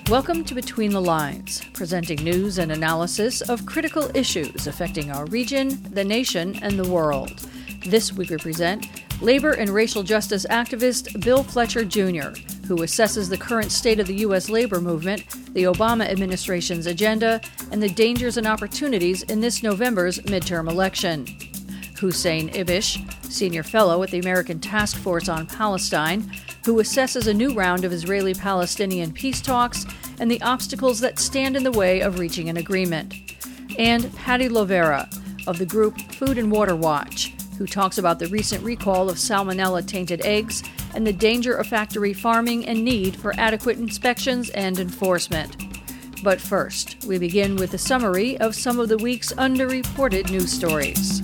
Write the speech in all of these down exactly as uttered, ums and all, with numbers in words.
Welcome to Between the Lines, presenting news and analysis of critical issues affecting our region, the nation, and the world. This week we present labor and racial justice activist Bill Fletcher Junior, who assesses the current state of the U S labor movement, the Obama administration's agenda, and the dangers and opportunities in this November's midterm election. Hussein Ibish, senior fellow at the American Task Force on Palestine, who assesses a new round of Israeli-Palestinian peace talks and the obstacles that stand in the way of reaching an agreement. And Patty Lovera, of the group Food and Water Watch, who talks about the recent recall of salmonella-tainted eggs and the danger of factory farming and need for adequate inspections and enforcement. But first, we begin with a summary of some of the week's underreported news stories.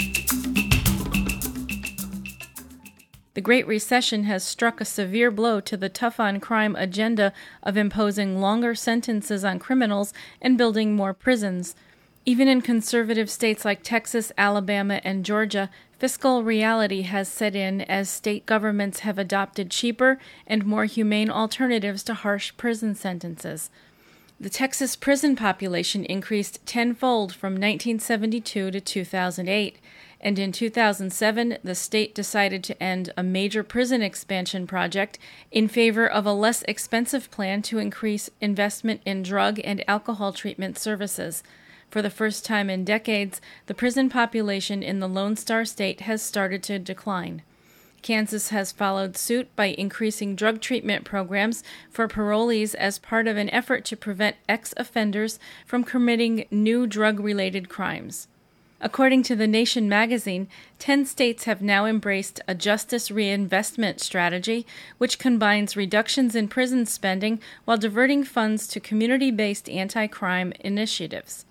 The Great Recession has struck a severe blow to the tough-on-crime agenda of imposing longer sentences on criminals and building more prisons. Even in conservative states like Texas, Alabama, and Georgia, fiscal reality has set in as state governments have adopted cheaper and more humane alternatives to harsh prison sentences. The Texas prison population increased tenfold from nineteen seventy-two to two thousand eight, and in two thousand seven, the state decided to end a major prison expansion project in favor of a less expensive plan to increase investment in drug and alcohol treatment services. For the first time in decades, the prison population in the Lone Star State has started to decline. Kansas has followed suit by increasing drug treatment programs for parolees as part of an effort to prevent ex-offenders from committing new drug-related crimes. According to The Nation magazine, ten states have now embraced a justice reinvestment strategy, which combines reductions in prison spending while diverting funds to community-based anti-crime initiatives.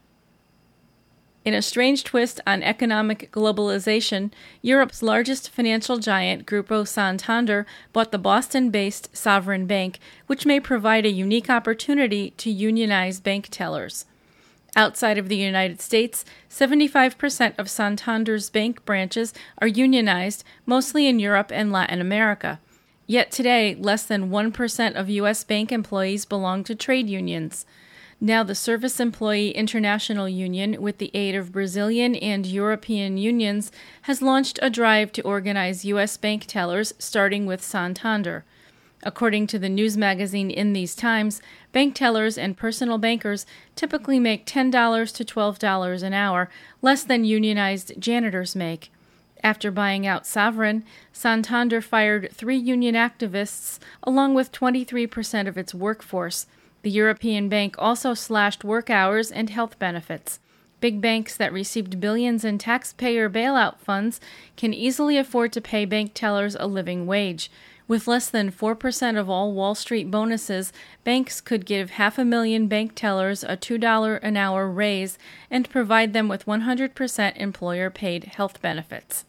In a strange twist on economic globalization, Europe's largest financial giant, Grupo Santander, bought the Boston-based Sovereign Bank, which may provide a unique opportunity to unionize bank tellers. Outside of the United States, seventy-five percent of Santander's bank branches are unionized, mostly in Europe and Latin America. Yet today, less than one percent of U S bank employees belong to trade unions. Now the Service Employee International Union, with the aid of Brazilian and European unions, has launched a drive to organize U S bank tellers, starting with Santander. According to the news magazine In These Times, bank tellers and personal bankers typically make ten dollars to twelve dollars an hour, less than unionized janitors make. After buying out Sovereign, Santander fired three union activists, along with twenty-three percent of its workforce. The European bank also slashed work hours and health benefits. Big banks that received billions in taxpayer bailout funds can easily afford to pay bank tellers a living wage. With less than four percent of all Wall Street bonuses, banks could give half a million bank tellers a two dollars an hour raise and provide them with one hundred percent employer-paid health benefits.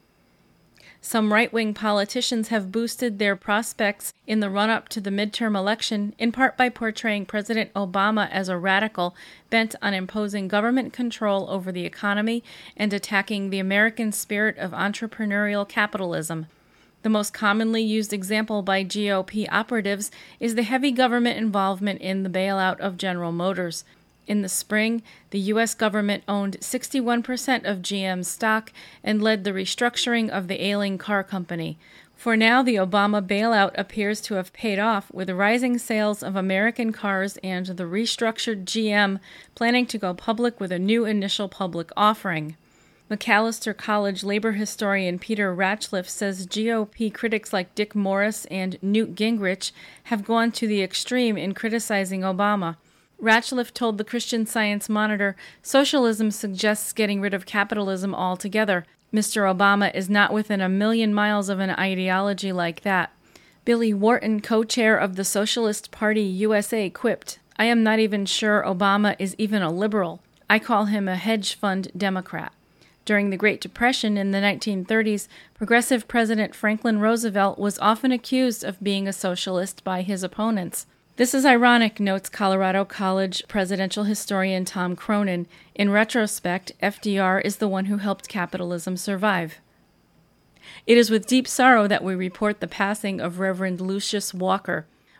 Some right-wing politicians have boosted their prospects in the run-up to the midterm election, in part by portraying President Obama as a radical bent on imposing government control over the economy and attacking the American spirit of entrepreneurial capitalism. The most commonly used example by G O P operatives is the heavy government involvement in the bailout of General Motors. In the spring, the U S government owned sixty-one percent of G M's stock and led the restructuring of the ailing car company. For now, the Obama bailout appears to have paid off, with rising sales of American cars and the restructured G M planning to go public with a new initial public offering. Macalester College labor historian Peter Ratcliffe says G O P critics like Dick Morris and Newt Gingrich have gone to the extreme in criticizing Obama. Ratcliffe told the Christian Science Monitor, "Socialism suggests getting rid of capitalism altogether. Mister Obama is not within a million miles of an ideology like that." Billy Wharton, co-chair of the Socialist Party U S A, quipped, "I am not even sure Obama is even a liberal. I call him a hedge fund Democrat." During the Great Depression in the nineteen thirties, progressive President Franklin Roosevelt was often accused of being a socialist by his opponents. This is ironic, notes Colorado College presidential historian Tom Cronin. In retrospect, F D R is the one who helped capitalism survive. It is with deep sorrow that we report the passing of Reverend Lucius Walker.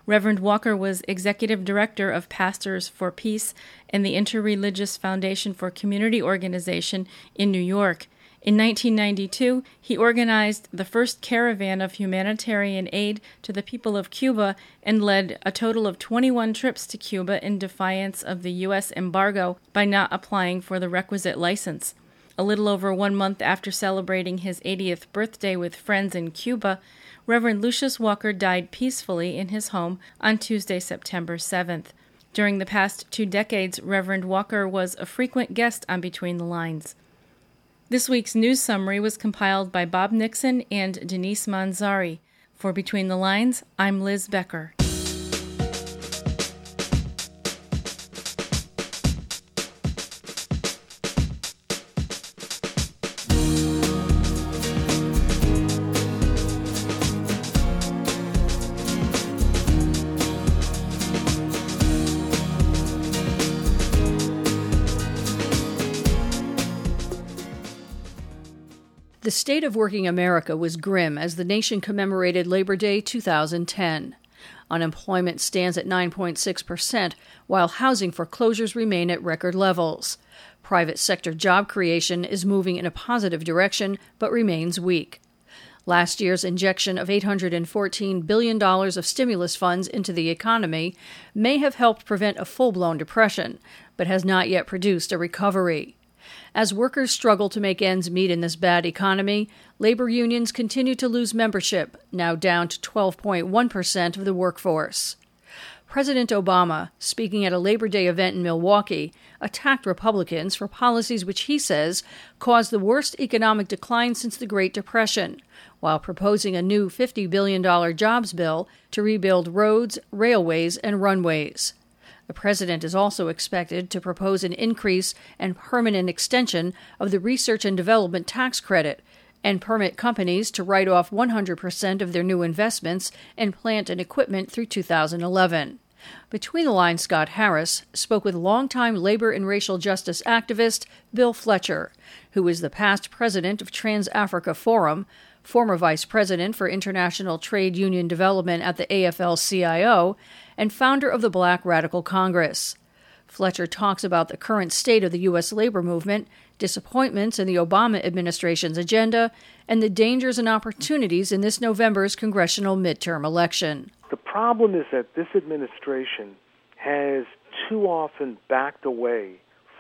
Reverend Walker was executive director of Pastors for Peace and the Interreligious Foundation for Community Organization in New York. In nineteen ninety-two, he organized the first caravan of humanitarian aid to the people of Cuba and led a total of twenty-one trips to Cuba in defiance of the U S embargo by not applying for the requisite license. A little over one month after celebrating his eightieth birthday with friends in Cuba, Reverend Lucius Walker died peacefully in his home on Tuesday, September seventh. During the past two decades, Reverend Walker was a frequent guest on Between the Lines. This week's news summary was compiled by Bob Nixon and Denise Manzari. For Between the Lines, I'm Liz Becker. The state of working America was grim as the nation commemorated Labor Day two thousand ten. Unemployment stands at nine point six percent, while housing foreclosures remain at record levels. Private sector job creation is moving in a positive direction, but remains weak. Last year's injection of eight hundred fourteen billion dollars of stimulus funds into the economy may have helped prevent a full-blown depression, but has not yet produced a recovery. As workers struggle to make ends meet in this bad economy, labor unions continue to lose membership, now down to twelve point one percent of the workforce. President Obama, speaking at a Labor Day event in Milwaukee, attacked Republicans for policies which he says caused the worst economic decline since the Great Depression, while proposing a new fifty billion dollars jobs bill to rebuild roads, railways, and runways. The president is also expected to propose an increase and permanent extension of the research and development tax credit and permit companies to write off one hundred percent of their new investments in plant and equipment through two thousand eleven. Between the Lines, Scott Harris spoke with longtime labor and racial justice activist Bill Fletcher, who is the past president of Trans-Africa Forum, former vice president for international trade union development at the A F L C I O, and founder of the Black Radical Congress. Fletcher talks about the current state of the U S labor movement, disappointments in the Obama administration's agenda, and the dangers and opportunities in this November's congressional midterm election. The problem is that this administration has too often backed away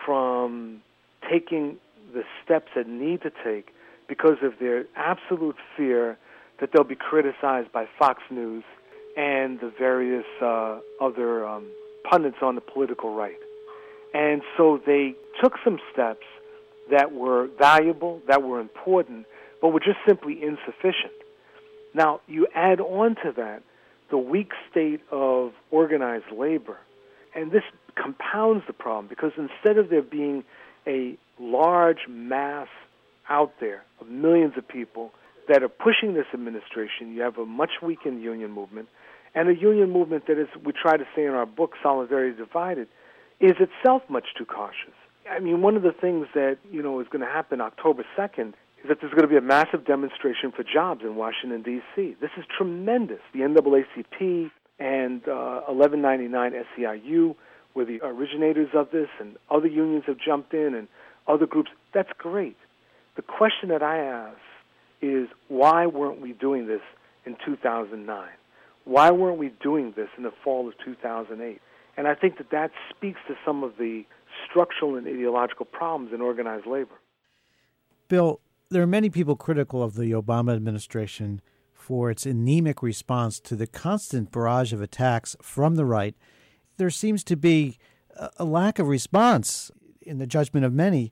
from taking the steps it need to take because of their absolute fear that they'll be criticized by Fox News and the various uh, other um, pundits on the political right. And so they took some steps that were valuable, that were important, but were just simply insufficient. Now, you add on to that the weak state of organized labor, and this compounds the problem because instead of there being a large mass out there of millions of people that are pushing this administration, you have a much weakened union movement, and a union movement that is, we try to say in our book, Solidarity Divided, is itself much too cautious. I mean, one of the things that, you know, is going to happen October second is that there's going to be a massive demonstration for jobs in Washington, D C This is tremendous. The N double A C P and uh, eleven ninety-nine S E I U were the originators of this, and other unions have jumped in, and other groups. That's great. The question that I ask is, why weren't we doing this in two thousand nine? Why weren't we doing this in the fall of two thousand eight? And I think that that speaks to some of the structural and ideological problems in organized labor. Bill, there are many people critical of the Obama administration for its anemic response to the constant barrage of attacks from the right. There seems to be a lack of response, in the judgment of many,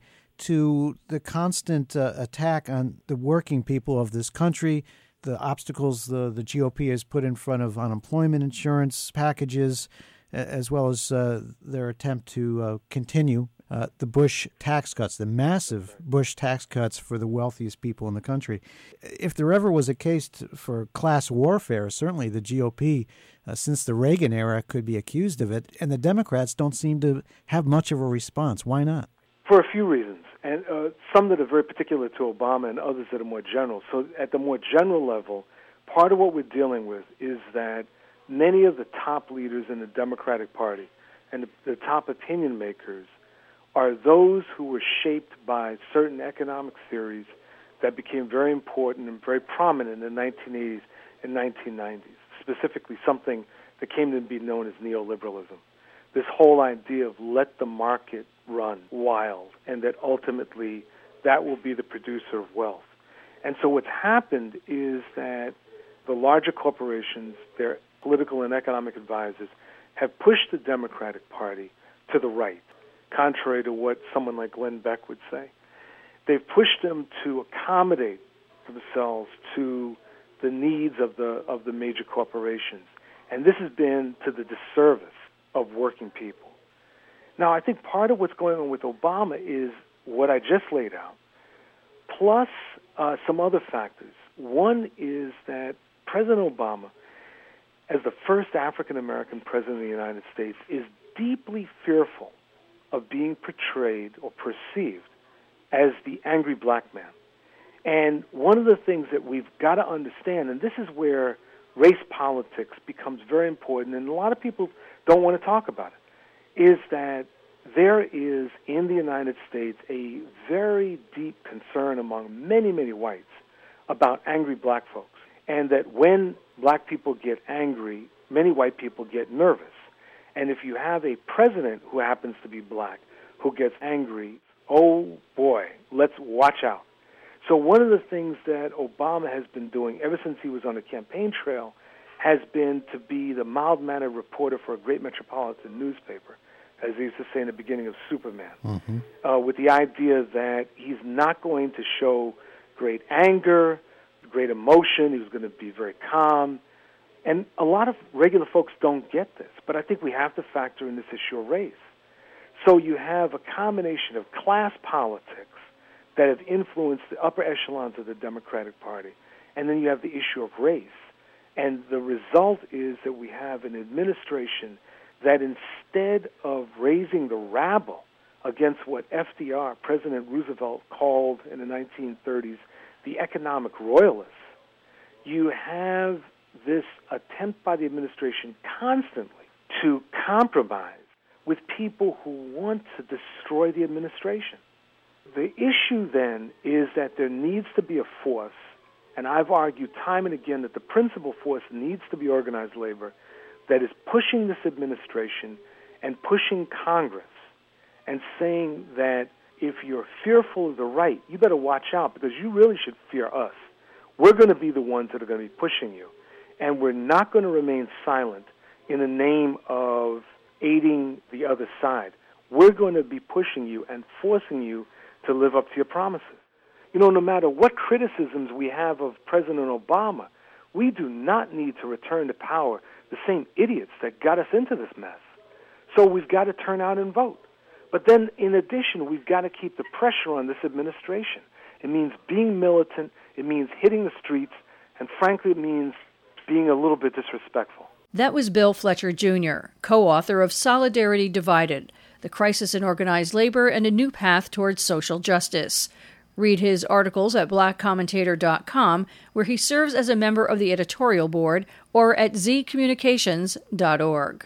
to the constant uh, attack on the working people of this country, the obstacles the, the G O P has put in front of unemployment insurance packages, as well as uh, their attempt to uh, continue uh, the Bush tax cuts, the massive Bush tax cuts for the wealthiest people in the country. If there ever was a case to, for class warfare, certainly the G O P, uh, since the Reagan era, could be accused of it, and the Democrats don't seem to have much of a response. Why not? For a few reasons, and uh, some that are very particular to Obama and others that are more general. So at the more general level, part of what we're dealing with is that many of the top leaders in the Democratic Party and the, the top opinion makers are those who were shaped by certain economic theories that became very important and very prominent in the nineteen eighties and nineteen nineties, specifically something that came to be known as neoliberalism. This whole idea of let the market run wild, and that ultimately that will be the producer of wealth. And so what's happened is that the larger corporations, their political and economic advisors, have pushed the Democratic Party to the right, contrary to what someone like Glenn Beck would say. They've pushed them to accommodate themselves to the needs of the of the major corporations. And this has been to the disservice of working people. Now, I think part of what's going on with Obama is what I just laid out, plus uh, some other factors. One is that President Obama, as the first African-American president of the United States, is deeply fearful of being portrayed or perceived as the angry black man. And one of the things that we've got to understand, and this is where race politics becomes very important, and a lot of people don't want to talk about it, is that there is in the United States a very deep concern among many, many whites about angry black folks. And that when black people get angry, many white people get nervous. And if you have a president who happens to be black who gets angry, oh boy, let's watch out. So one of the things that Obama has been doing ever since he was on the campaign trail has been to be the mild-mannered reporter for a great metropolitan newspaper, as he used to say in the beginning of Superman, mm-hmm. uh, with the idea that he's not going to show great anger, great emotion. He was going to be very calm. And a lot of regular folks don't get this, but I think we have to factor in this issue of race. So you have a combination of class politics that have influenced the upper echelons of the Democratic Party, and then you have the issue of race. And the result is that we have an administration that instead of raising the rabble against what F D R, President Roosevelt, called in the nineteen thirties the economic royalists, you have this attempt by the administration constantly to compromise with people who want to destroy the administration. The issue then is that there needs to be a force, and I've argued time and again that the principal force needs to be organized labor, that is pushing this administration and pushing Congress and saying that if you're fearful of the right, you better watch out because you really should fear us. We're going to be the ones that are going to be pushing you, and we're not going to remain silent in the name of aiding the other side. We're going to be pushing you and forcing you to live up to your promises. You know, no matter what criticisms we have of President Obama, we do not need to return to power the same idiots that got us into this mess. So we've got to turn out and vote. But then, in addition, we've got to keep the pressure on this administration. It means being militant, it means hitting the streets, and frankly, it means being a little bit disrespectful. That was Bill Fletcher, Junior, co-author of Solidarity Divided, The Crisis in Organized Labor and a New Path Towards Social Justice. Read his articles at black commentator dot com, where he serves as a member of the editorial board, or at z communications dot org.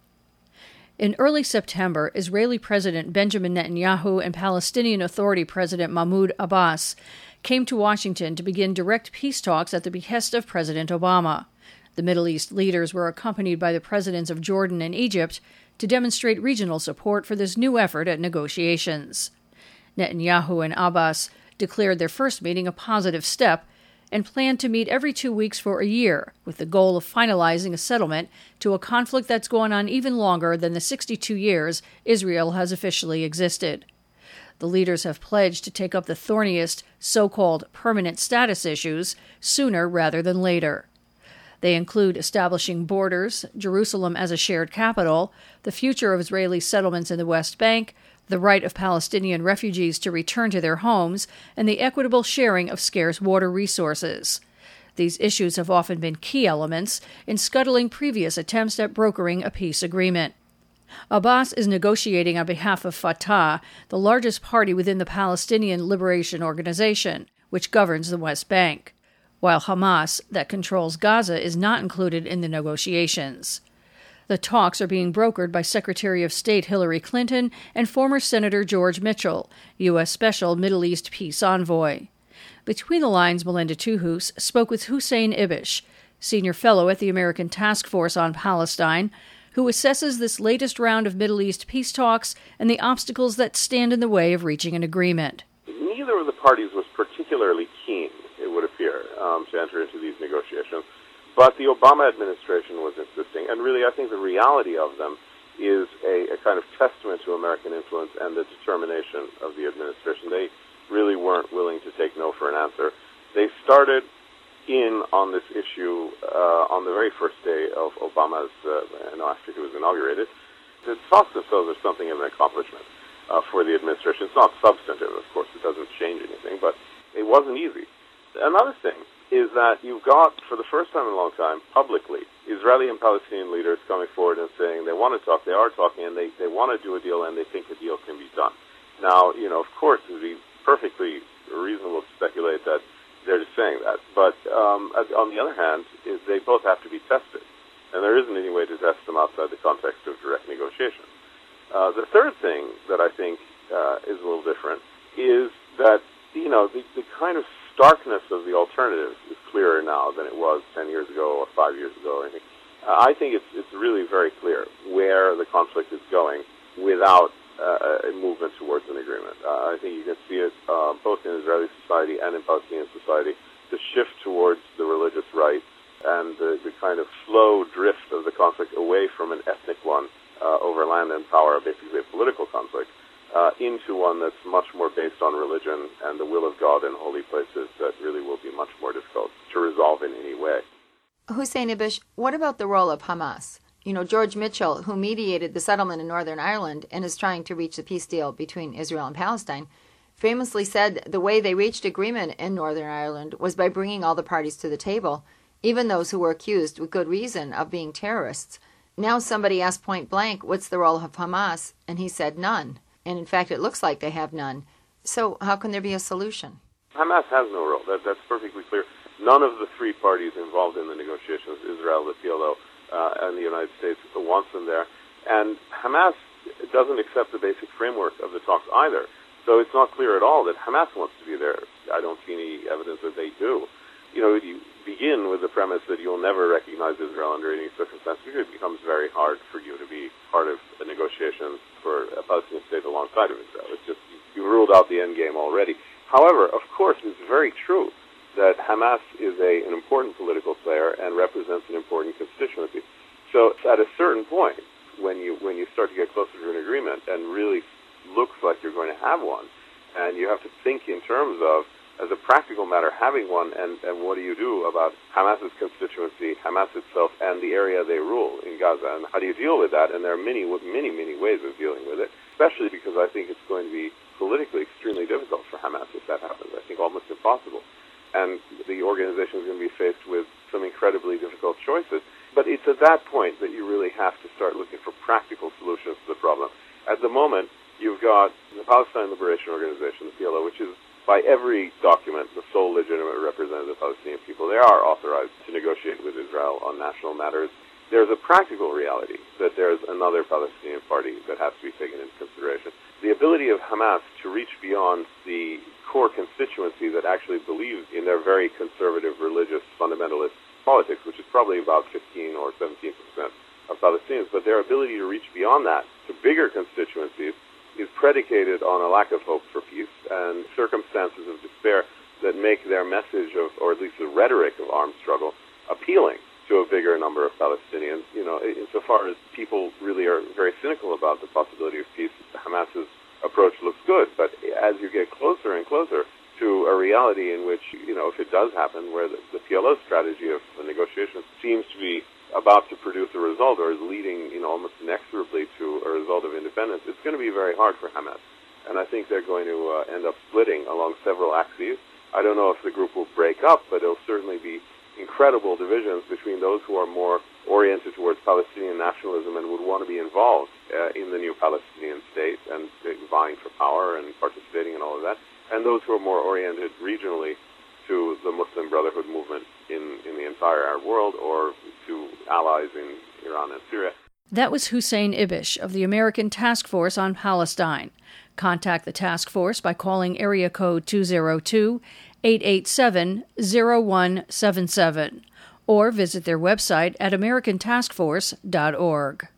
In early September, Israeli President Benjamin Netanyahu and Palestinian Authority President Mahmoud Abbas came to Washington to begin direct peace talks at the behest of President Obama. The Middle East leaders were accompanied by the presidents of Jordan and Egypt to demonstrate regional support for this new effort at negotiations. Netanyahu and Abbas declared their first meeting a positive step and planned to meet every two weeks for a year, with the goal of finalizing a settlement to a conflict that's gone on even longer than the sixty-two years Israel has officially existed. The leaders have pledged to take up the thorniest so-called permanent status issues sooner rather than later. They include establishing borders, Jerusalem as a shared capital, the future of Israeli settlements in the West Bank, the right of Palestinian refugees to return to their homes, and the equitable sharing of scarce water resources. These issues have often been key elements in scuttling previous attempts at brokering a peace agreement. Abbas is negotiating on behalf of Fatah, the largest party within the Palestinian Liberation Organization, which governs the West Bank. while Hamas, that controls Gaza, is not included in the negotiations. The talks are being brokered by Secretary of State Hillary Clinton and former Senator George Mitchell, U S Special Middle East Peace Envoy. Between the lines, Melinda Tuhus spoke with Hussein Ibish, senior fellow at the American Task Force on Palestine, who assesses this latest round of Middle East peace talks and the obstacles that stand in the way of reaching an agreement. Neither of the parties was particularly keen, it would appear, um, to enter into these negotiations. But the Obama administration was insisting, and really I think the reality of them is a, a kind of testament to American influence and the determination of the administration. They really weren't willing to take no for an answer. They started in on this issue uh, on the very first day of Obama's, uh, no, after he was inaugurated. The talks themselves are something of an accomplishment uh, for the administration. It's not substantive, of course. It doesn't change anything, but it wasn't easy. Another thing is that you've got, for the first time in a long time, publicly, Israeli and Palestinian leaders coming forward and saying they want to talk, they are talking, and they, they want to do a deal, and they think a deal can be done. Now, you know, of course, it would be perfectly reasonable to speculate that they're just saying that. But um, on the other hand, is they both have to be tested, and there isn't any way to test them outside the context of direct negotiation. Uh, the third thing that I think uh, is a little different is that, you know, the, the kind of starkness of the alternative is clearer now than it was ten years ago or five years ago or anything. Uh, I think it's it's really very clear where the conflict is going without uh, a movement towards an agreement. Uh, I think you can see it uh, both in Israeli society and in Palestinian society, the shift towards the religious right and the, the kind of slow drift of the conflict away from an ethnic one uh, over land and power, basically a political conflict, Uh, into one that's much more based on religion and the will of God in holy places that really will be much more difficult to resolve in any way. Hussein Ibish, what about the role of Hamas? You know, George Mitchell, who mediated the settlement in Northern Ireland and is trying to reach a peace deal between Israel and Palestine, famously said the way they reached agreement in Northern Ireland was by bringing all the parties to the table, even those who were accused with good reason of being terrorists. Now somebody asked point blank, what's the role of Hamas? And he said none. And in fact, it looks like they have none. So how can there be a solution? Hamas has no role. That, that's perfectly clear. None of the three parties involved in the negotiations, Israel, the P L O, uh, and the United States, wants them there. And Hamas doesn't accept the basic framework of the talks either. So it's not clear at all that Hamas wants to be there. I don't see any evidence that they do. You know, you begin with the premise that you'll never recognize Israel under any circumstance, because it becomes very hard for you to be part of the negotiations for a Palestinian state alongside of Israel. It's just, you've ruled out the end game already. However, of course, it's very true that Hamas is a, an important political player and represents an important constituency. So at a certain point, when you when you start to get closer to an agreement and really looks like you're going to have one, and you have to think in terms of, as a practical matter, having one, and, and what do you do about Hamas's constituency, Hamas itself, and the area they rule in Gaza, and how do you deal with that? And there are many, many, many ways of dealing with it, especially because I think it's going to be politically extremely difficult for Hamas if that happens. I think almost impossible. And the organization is going to be faced with some incredibly difficult choices. But it's at that point that you really have to start looking for practical solutions to the problem. At the moment, you've got the Palestine Liberation Organization, the P L O, which is by every document the sole legitimate representative of the Palestinian people. They are authorized to negotiate with Israel on national matters. There's a practical reality that there's another Palestinian party that has to be taken into consideration. The ability of Hamas to reach beyond the core constituency that actually believes in their very conservative religious fundamentalist politics, which is probably about fifteen or seventeen percent of Palestinians, but their ability to reach beyond that to bigger constituencies is predicated on a lack of hope for peace and circumstances of despair that make their message of, or at least the rhetoric of armed struggle, appealing to a bigger number of Palestinians. You know, insofar as people really are very cynical about the possibility of peace, Hamas's approach looks good. But as you get closer and closer to a reality in which, you know, if it does happen, where the, the P L O strategy of the negotiations seems to be about to produce a result, or is leading, you know, almost inexorably to a result of independence, it's going to be very hard for Hamas. And I think they're going to uh, end up splitting along several axes. I don't know if the group will break up, but it'll certainly be incredible divisions between those who are more oriented towards Palestinian nationalism and would want to be involved uh, in the new Palestinian state and uh, vying for power and participating in all of that, and those who are more oriented regionally to the Muslim Brotherhood movement in, in the entire Arab world or to allies in Iran and Syria. That was Hussein Ibish of the American Task Force on Palestine. Contact the task force by calling area code two oh two, eight eight seven, oh one seven seven or visit their website at american task force dot org.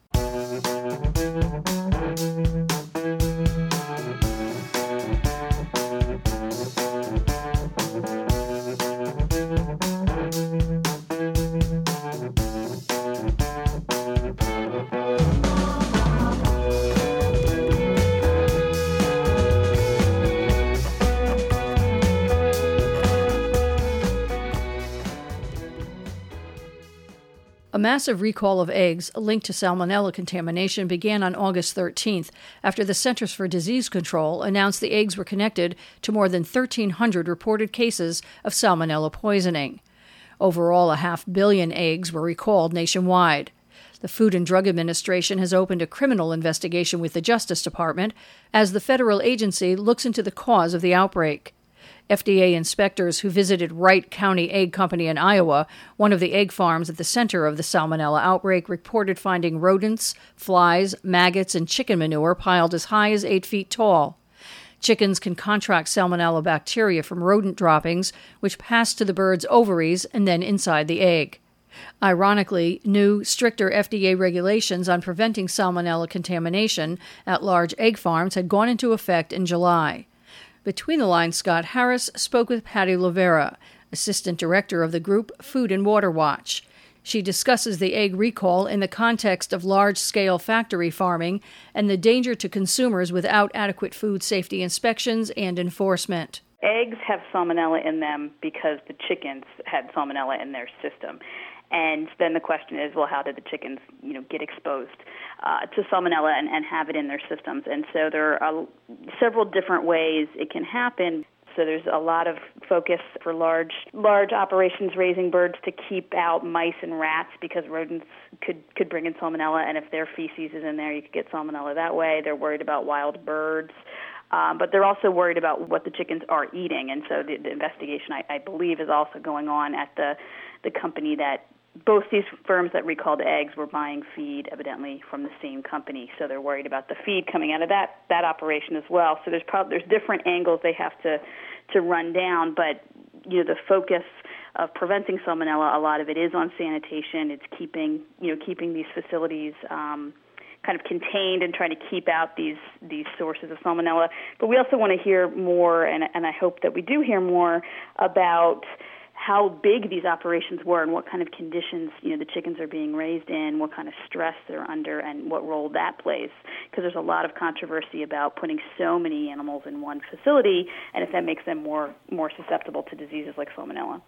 A massive recall of eggs linked to salmonella contamination began on August thirteenth after the Centers for Disease Control announced the eggs were connected to more than thirteen hundred reported cases of salmonella poisoning. Overall, a half billion eggs were recalled nationwide. The Food and Drug Administration has opened a criminal investigation with the Justice Department as the federal agency looks into the cause of the outbreak. F D A inspectors who visited Wright County Egg Company in Iowa, one of the egg farms at the center of the salmonella outbreak, reported finding rodents, flies, maggots, and chicken manure piled as high as eight feet tall. Chickens can contract salmonella bacteria from rodent droppings, which pass to the bird's ovaries and then inside the egg. Ironically, new, stricter F D A regulations on preventing salmonella contamination at large egg farms had gone into effect in July. Between the Lines, Scott Harris spoke with Patty Lovera, Assistant Director of the group Food and Water Watch. She discusses the egg recall in the context of large-scale factory farming and the danger to consumers without adequate food safety inspections and enforcement. Eggs have salmonella in them because the chickens had salmonella in their system. And then the question is, well, how did the chickens, you know, get exposed uh, to salmonella and, and have it in their systems? And so there are uh, several different ways it can happen. So there's a lot of focus for large large operations raising birds to keep out mice and rats because rodents could, could bring in salmonella, and if their feces is in there, you could get salmonella that way. They're worried about wild birds. Um, but they're also worried about what the chickens are eating. And so the, the investigation, I, I believe, is also going on at the, the company that both these firms that recalled eggs were buying feed, evidently, from the same company. So they're worried about the feed coming out of that that operation as well. So there's probably there's different angles they have to to run down. But you know, the focus of preventing salmonella, a lot of it is on sanitation. It's keeping you know keeping these facilities um, kind of contained and trying to keep out these these sources of salmonella. But we also want to hear more, and and I hope that we do hear more about how big these operations were and what kind of conditions, you know, the chickens are being raised in, what kind of stress they're under, and what role that plays. Because there's a lot of controversy about putting so many animals in one facility, and if that makes them more more susceptible to diseases like salmonella.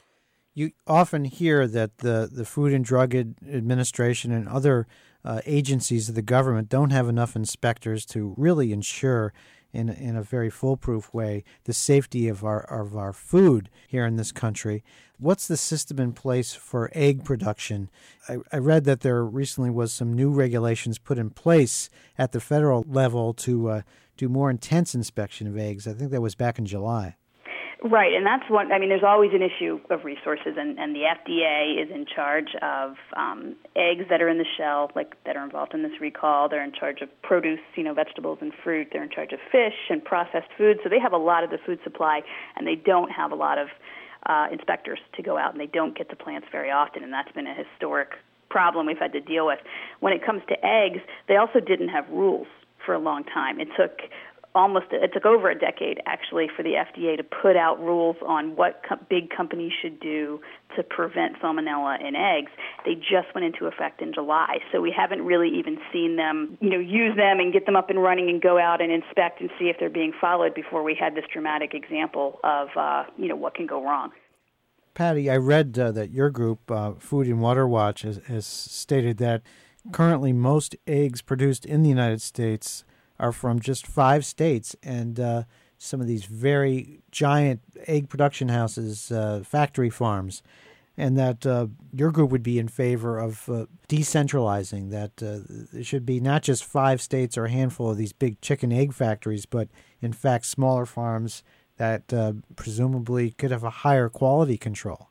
You often hear that the, the Food and Drug Administration and other uh, agencies of the government don't have enough inspectors to really ensure in in a very foolproof way the safety of our of our food here in this country. What's the system in place for egg production? I, I read that there recently was some new regulations put in place at the federal level to uh, do more intense inspection of eggs. I think that was back in July. Right, and that's one, I mean, there's always an issue of resources, and, and the F D A is in charge of um, eggs that are in the shell, like that are involved in this recall. They're in charge of produce, you know, vegetables and fruit. They're in charge of fish and processed food. So they have a lot of the food supply, and they don't have a lot of uh, inspectors to go out, and they don't get to plants very often, and that's been a historic problem we've had to deal with. When it comes to eggs, they also didn't have rules for a long time. It took almost it took over a decade actually for the F D A to put out rules on what co- big companies should do to prevent salmonella in eggs. They just went into effect in July, so we haven't really even seen them, you know, use them and get them up and running and go out and inspect and see if they're being followed before we had this dramatic example of uh, you know what can go wrong. Patty, I read uh, that your group, uh, Food and Water Watch, has, has stated that currently most eggs produced in the United States are from just five states, and uh, some of these very giant egg production houses, uh, factory farms, and that uh, your group would be in favor of uh, decentralizing, that uh, it should be not just five states or a handful of these big chicken egg factories, but in fact smaller farms that uh, presumably could have a higher quality control.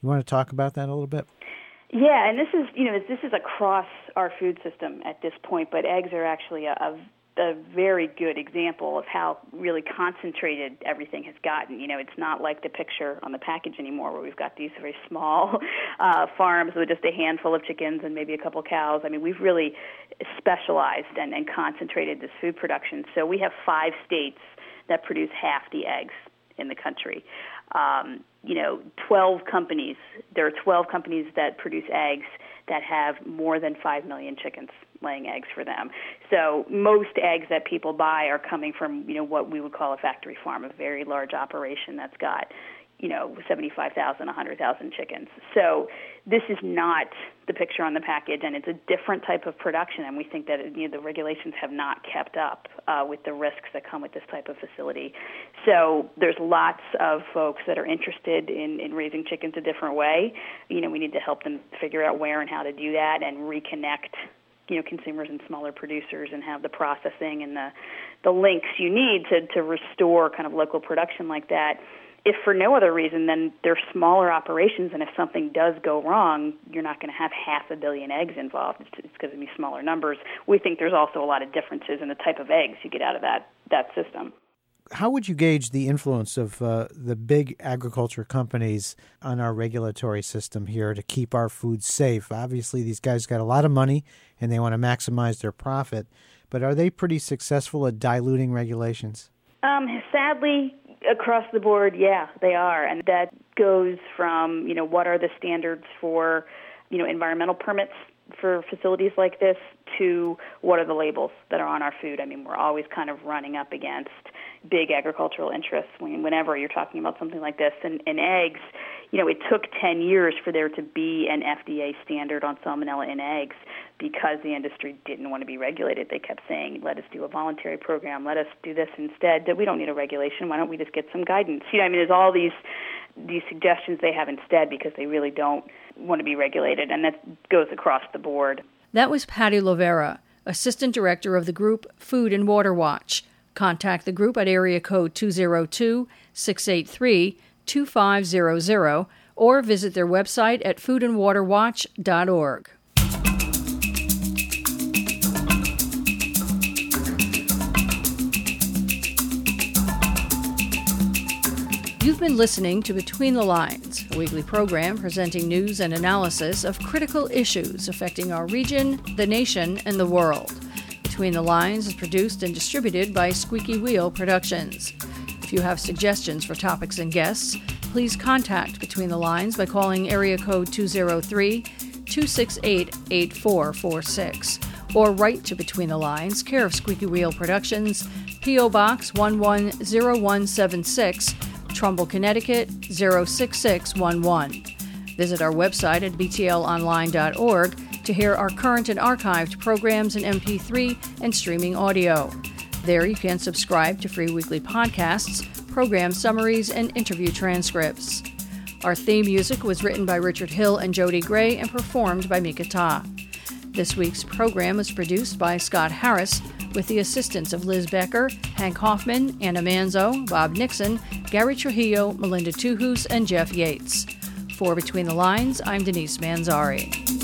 You want to talk about that a little bit? Yeah, and this is, you know, this is across our food system at this point, but eggs are actually a, a, a very good example of how really concentrated everything has gotten. You know, it's not like the picture on the package anymore where we've got these very small uh, farms with just a handful of chickens and maybe a couple cows. I mean, we've really specialized and, and concentrated this food production. So we have five states that produce half the eggs in the country. Um, you know, twelve companies, there are twelve companies that produce eggs that have more than five million chickens laying eggs for them. So most eggs that people buy are coming from, you know, what we would call a factory farm, a very large operation that's got, you know, seventy-five thousand, one hundred thousand chickens. So this is not the picture on the package, and it's a different type of production, and we think that, you know, the regulations have not kept up uh, with the risks that come with this type of facility. So there's lots of folks that are interested in, in raising chickens a different way. You know, we need to help them figure out where and how to do that and reconnect, you know, consumers and smaller producers and have the processing and the, the links you need to, to restore kind of local production like that. If for no other reason, then they're smaller operations, and if something does go wrong, you're not going to have half a billion eggs involved. It's, it's going to be smaller numbers. We think there's also a lot of differences in the type of eggs you get out of that, that system. How would you gauge the influence of uh, the big agriculture companies on our regulatory system here to keep our food safe? Obviously, these guys got a lot of money, and they want to maximize their profit, but are they pretty successful at diluting regulations? Um, sadly, across the board, yeah, they are. And that goes from, you know, what are the standards for, you know, environmental permits for facilities like this to what are the labels that are on our food. I mean, we're always kind of running up against big agricultural interests whenever you're talking about something like this. And, and eggs, you know, it took ten years for there to be an F D A standard on salmonella in eggs because the industry didn't want to be regulated. They kept saying, let us do a voluntary program, let us do this instead, that we don't need a regulation, why don't we just get some guidance? You know, I mean, there's all these these suggestions they have instead because they really don't want to be regulated, and that goes across the board. That was Patty Lovera, Assistant Director of the group Food and Water Watch. Contact the group at area code two oh two, six eight three, two five zero zero or visit their website at food and water watch dot org. You've been listening to Between the Lines, a weekly program presenting news and analysis of critical issues affecting our region, the nation, and the world. Between the Lines is produced and distributed by Squeaky Wheel Productions. If you have suggestions for topics and guests, please contact Between the Lines by calling area code two oh three, two six eight, eight four four six or write to Between the Lines, care of Squeaky Wheel Productions, P O. Box one one zero one seven six, Trumbull, Connecticut zero six six one one. Visit our website at b t l online dot org to hear our current and archived programs in M P three and streaming audio. There you can subscribe to free weekly podcasts, program summaries, and interview transcripts. Our theme music was written by Richard Hill and Jody Gray and performed by Mika Ta. This week's program was produced by Scott Harris with the assistance of Liz Becker, Hank Hoffman, Anna Manzo, Bob Nixon, Gary Trujillo, Melinda Tuhus, and Jeff Yates. For Between the Lines, I'm Denise Manzari.